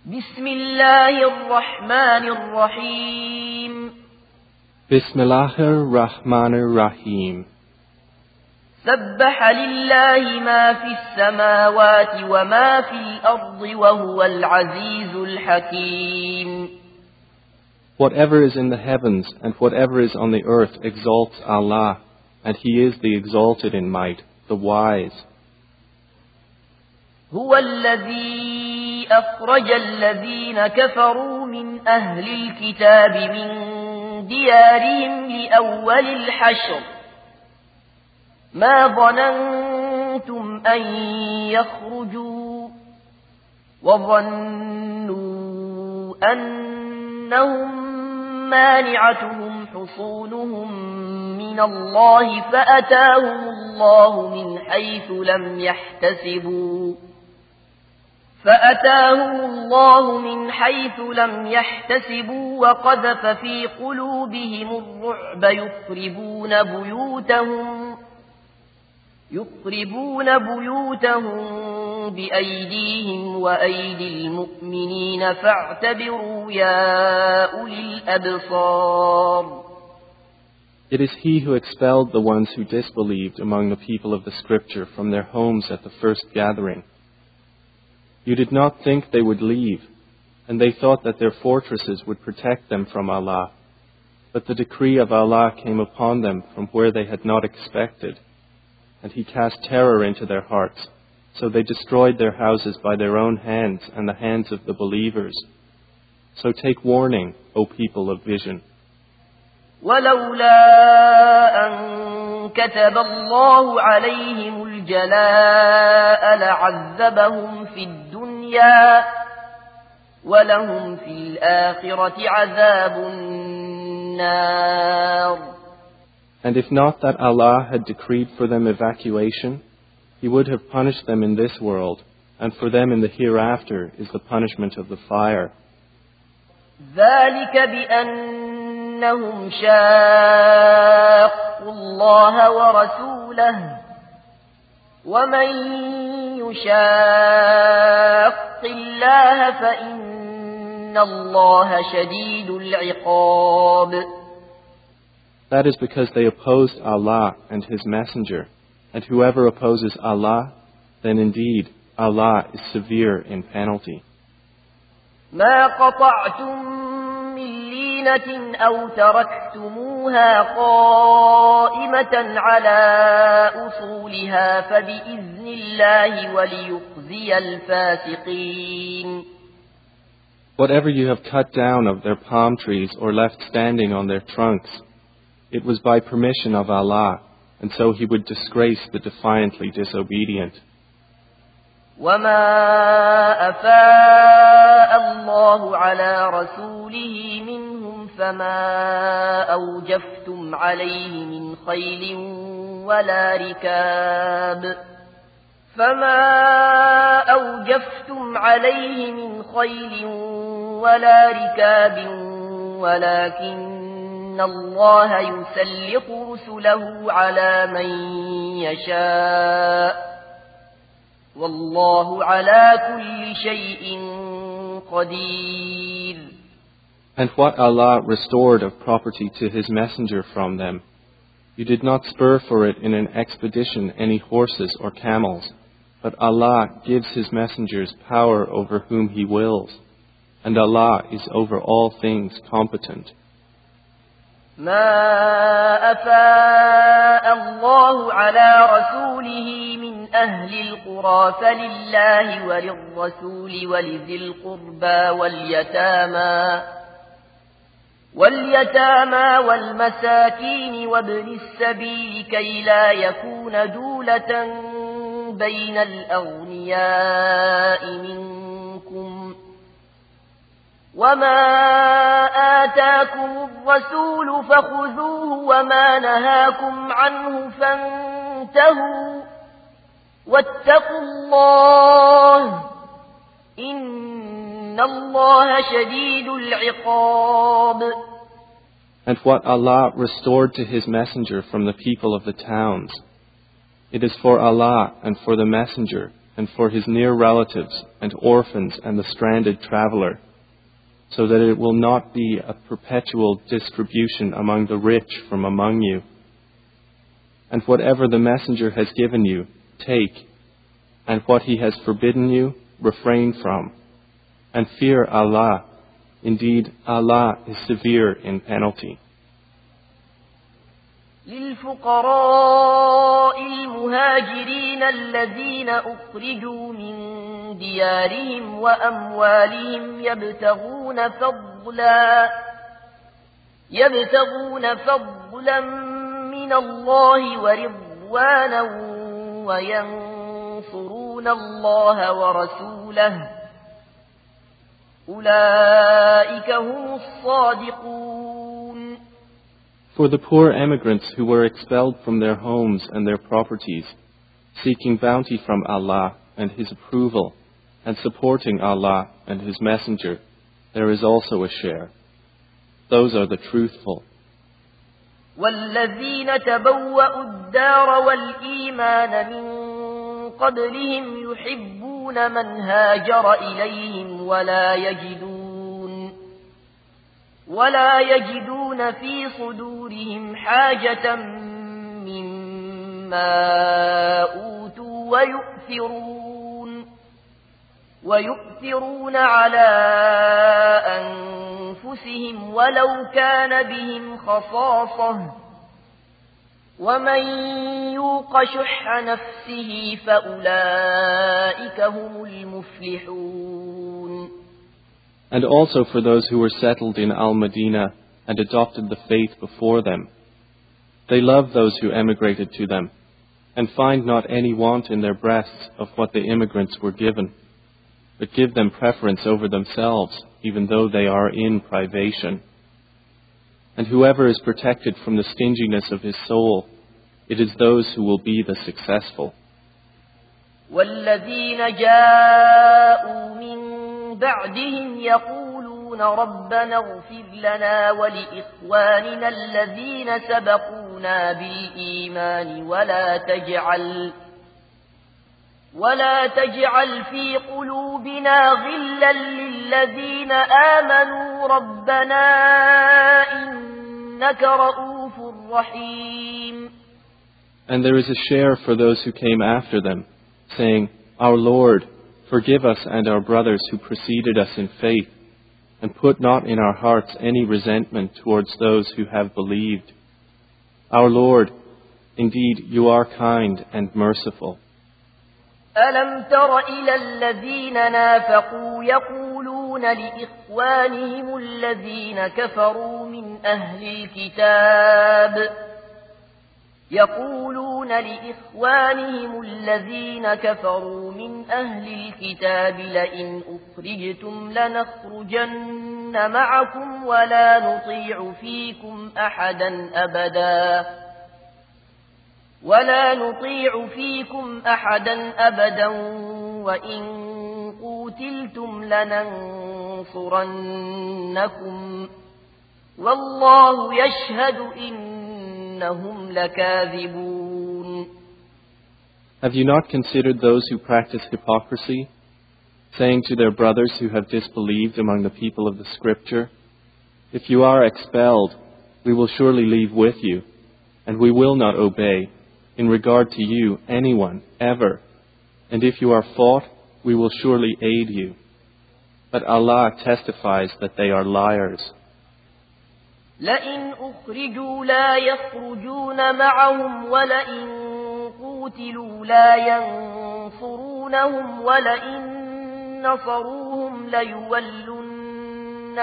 بسم الله الرحمن الرحيم بسم الله الرحمن الرحيم سبح لله ما في السماوات وما في الأرض وهو العزيز الحكيم. Whatever is in the heavens and whatever is on the earth exalts Allah, and He is the exalted in might, the wise. هو الذي أخرج الذين كفروا من أهل الكتاب من ديارهم لأول الحشر ما ظننتم أن يخرجوا وظنوا أنهم مانعتهم حصونهم من الله فأتاهم الله من حيث لم يحتسبوا وقذف في قلوبهم الرعب يخربون بيوتهم بأيديهم وأيدي المؤمنين فاعتبروا يا أولي الأبصار. It is He who expelled the ones who disbelieved among the people of the Scripture from their homes at the first gathering. You did not think they would leave, and they thought that their fortresses would protect them from Allah. But the decree of Allah came upon them from where they had not expected, and He cast terror into their hearts, so they destroyed their houses by their own hands and the hands of the believers. So take warning, O people of vision. ولولا أن كتب الله عليهم الجلاء لعذبهم في الدنيا ولهم في الآخرة عذاب النار. And if not that Allah had decreed for them evacuation, He would have punished them in this world, and for them in the hereafter is the punishment of the fire. ذلك بأنهم شاقوا الله ورسوله ومن يشاق الله فإن الله شديد العقاب. That is because they opposed Allah and His Messenger, and whoever opposes Allah, then indeed Allah is severe in penalty. ما قطعتم من لينة أو تركتموها قائمة على أصولها فبإذن الله وليخزي الفاسقين. Whatever you have cut down of their palm trees or left standing on their trunks, it was by permission of Allah, and so He would disgrace the defiantly disobedient. وما أفاء الله على رسوله منهم فما أوجفتم عليه من خيل ولا ركاب ولكن الله يسلط رسله على من يشاء والله على كل شيء قدير. And what Allah restored of property to His Messenger from them, you did not spur for it in an expedition any horses or camels, but Allah gives His messengers power over whom He wills, and Allah is over all things competent. ما أفاء الله على رسوله من أهل القرى فلله وللرسول ولذي القربى واليتامى والمساكين وابن السبيل كي لا يكون دولة بين الأغنياء منكم وما آتاكم الرسول فخذوه وما نهاكم عنه فانتهوا واتقوا الله إن الله شديد العقاب. And what Allah restored to His Messenger from the people of the towns, it is for Allah and for the Messenger and for his near relatives and orphans and the stranded traveler, so that it will not be a perpetual distribution among the rich from among you. And whatever the messenger has given you, take, and what he has forbidden you, refrain from. And fear Allah. Indeed, Allah is severe in penalty. للفقراء المهاجرين الذين أخرجوا من ديارهم وأموالهم يبتغون فضلا من الله ورضوانا وينصرون الله ورسوله أولئك هم الصادقون. For the poor emigrants who were expelled from their homes and their properties, seeking bounty from Allah and His approval, and supporting Allah and His Messenger, there is also a share. Those are the truthful. والذين تبوأوا الدار والإيمان من قبلهم يحبون من هاجر إليهم ولا يجدون في صدورهم حاجة مما أوتوا ويؤثرون على أنفسهم ولو كان بهم خصاصة ومن يوق شح نفسه فأولئك هم المفلحون. And also for those who were settled in Al-Madinah and adopted the faith before them. They love those who emigrated to them, and find not any want in their breasts of what the immigrants were given, but give them preference over themselves, even though they are in privation. And whoever is protected from the stinginess of his soul, it is those who will be the successful. والذين جاءوا من بعدهم يقولون ربنا اغفر لنا ولإخواننا الذين سبقونا بالإيمان ولا تجعل في قلوبنا غلا للذين آمنوا ربنا إنك رؤوف رحيم. And there is a share for those who came after them, saying, Our Lord, forgive us and our brothers who preceded us in faith, and put not in our hearts any resentment towards those who have believed. Our Lord, indeed you are kind and merciful. ألم تر إلى الذين نافقوا يقولون لإخوانهم الذين كفروا من أهل الكتاب لئن أخرجتم لنخرجن معكم ولا نطيع فيكم أحدا أبدا وإن قوتلتم لننصرنكم والله يشهد إنهم لكاذبون. Have you not considered those who practice hypocrisy, saying to their brothers who have disbelieved among the people of the Scripture, If you are expelled, we will surely leave with you, and we will not obey, in regard to you, anyone, ever. And if you are fought, we will surely aid you. But Allah testifies that they are liars. لئن أخرجوا لا يخرجون معهم ولئن قوتلوا لا ينصرونهم ولئن نصروهم ليولن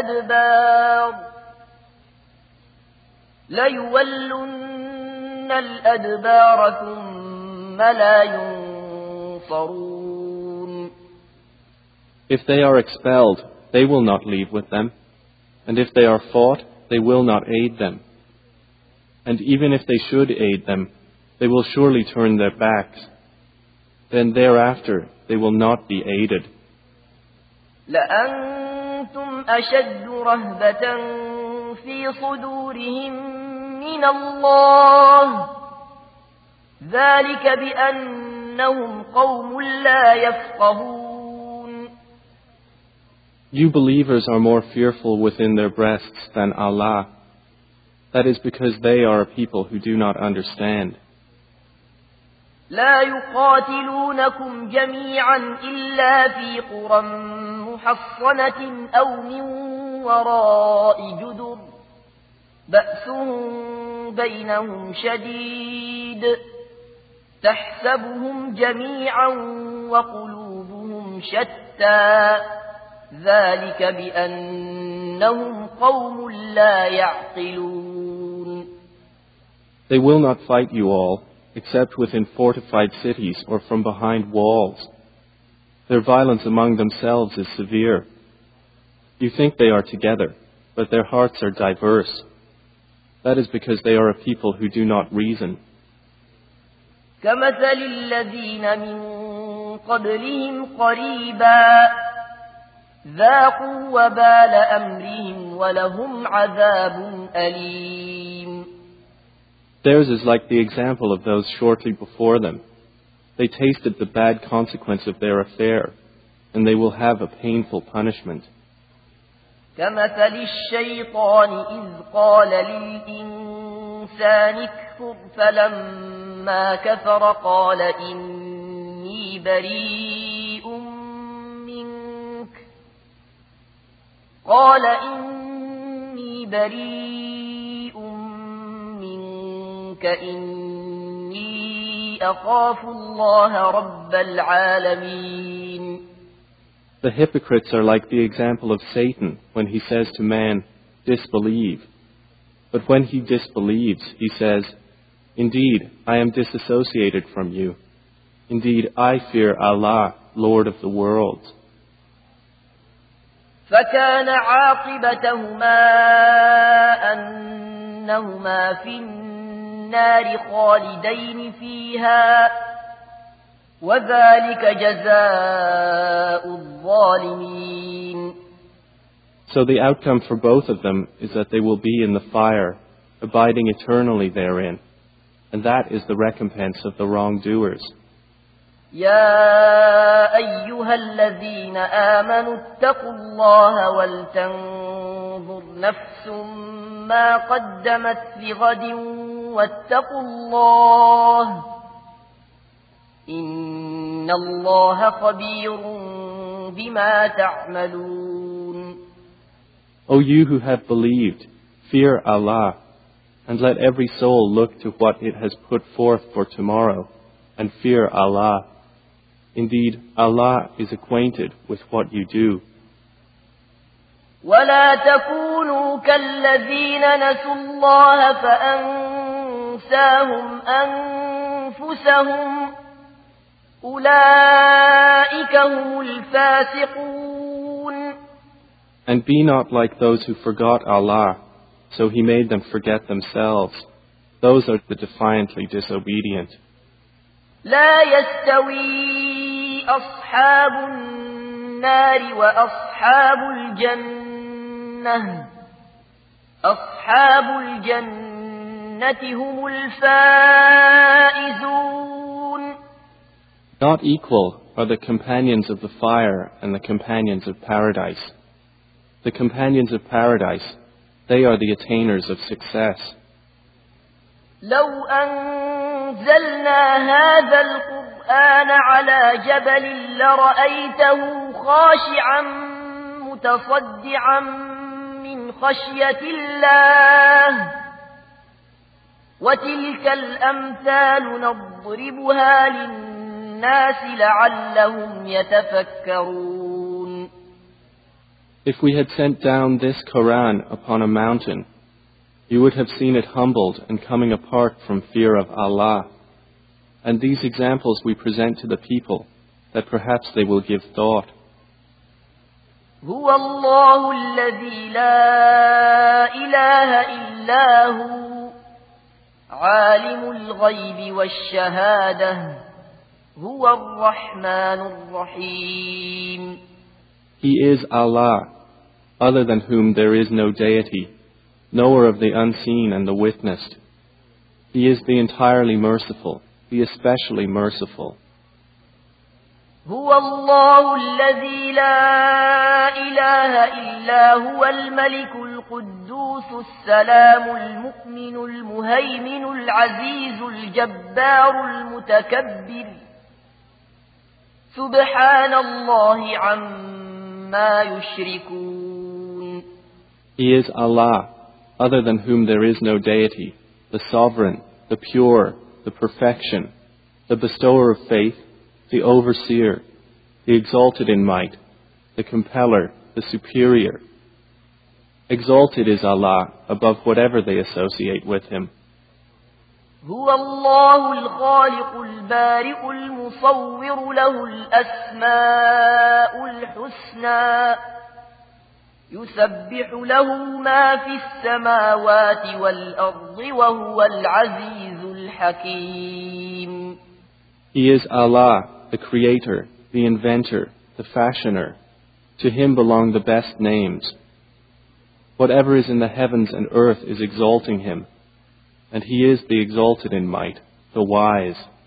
الأدبار ثم لا ينصرون. If they are expelled, they will not leave with them. And if they are fought, they will not aid them. And even if they should aid them, they will surely turn their backs. Then thereafter they will not be aided. لأنتم أشد رهبة في صدورهم من الله ذلك بأن إنهم قوم لا يفقهون. You believers are more fearful within their breasts than Allah. That is because they are a people who do not understand. لا يقاتلونكم جميعا إلا في قرى محصنة أو من وراء جدر بأسهم بينهم شديد تحسبهم جميعا وقلوبهم شتى ذلك بأنهم قوم لا يعقلون. They will not fight you all, except within fortified cities or from behind walls. Their violence among themselves is severe. You think they are together, but their hearts are diverse. That is because they are a people who do not reason. كمثل الذين من قبلهم قريبا ذاقوا وبال أمرهم ولهم عذاب أليم. Theirs is like the example of those shortly before them. They tasted the bad consequence of their affair, and they will have a painful punishment. كمثل الشيطان إذ قال للإنسان اكفر فلما كفر قال إني بريء منك إني أخاف الله رب العالمين. The hypocrites are like the example of Satan when he says to man, disbelieve. But when he disbelieves, he says, indeed, I am disassociated from you. Indeed, I fear Allah, Lord of the worlds. فكان عاقبتهما أنهما في النار خالدين فيها وذلك جزاء الظالمين. So the outcome for both of them is that they will be in the fire, abiding eternally therein, and that is the recompense of the wrongdoers. يا أيها الذين آمنوا اتقوا الله ولتنظر نفس ما قدمت لغد واتقوا الله إن الله خبير بما تعملون. O you who have believed, fear Allah, and let every soul look to what it has put forth for tomorrow, and fear Allah. Indeed, Allah is acquainted with what you do. ولا تكونوا كالذين نسوا الله فأنساهم أنفسهم أولئك هم الفاسقون. And be not like those who forgot Allah, so He made them forget themselves. Those are the defiantly disobedient. لا يستوي أصحاب النار وأصحاب الجنة أصحاب الجنة هم الفائزون. Not equal are the companions of the fire and the companions of paradise. The companions of paradise, they are the attainers of success. لو أنزلنا هذا القرآن على جبل لرأيته خاشعا متصدعا من خشية الله وتلك الأمثال نضربها للناس لعلهم يتفكرون. If we had sent down this Quran upon a mountain, you would have seen it humbled and coming apart from fear of Allah. And these examples we present to the people, that perhaps they will give thought. هو الله الذي لا إله إلا هو عالم الغيب والشهادة هو الرحمن الرحيم. He is Allah, other than whom there is no deity, knower of the unseen and the witnessed. He is the entirely merciful, the especially merciful. هو الله الذي لا إله إلا هو الملك القدوس السلام المؤمن المهيمن العزيز الجبار المتكبر سبحان الله عما يشركون. He is Allah, other than whom there is no deity, the sovereign, the pure, the perfection, the bestower of faith, the overseer, the exalted in might, the compeller, the superior. Exalted is Allah above whatever they associate with Him. هو الله الخالق البارئ المصور له الأسماء الحسنى يسبح له ما في السماوات والأرض وهو العزيز الحكيم. He is Allah, the Creator, the Inventor, the Fashioner. To Him belong the best names. Whatever is in the heavens and earth is exalting Him, and He is the exalted in might, the wise.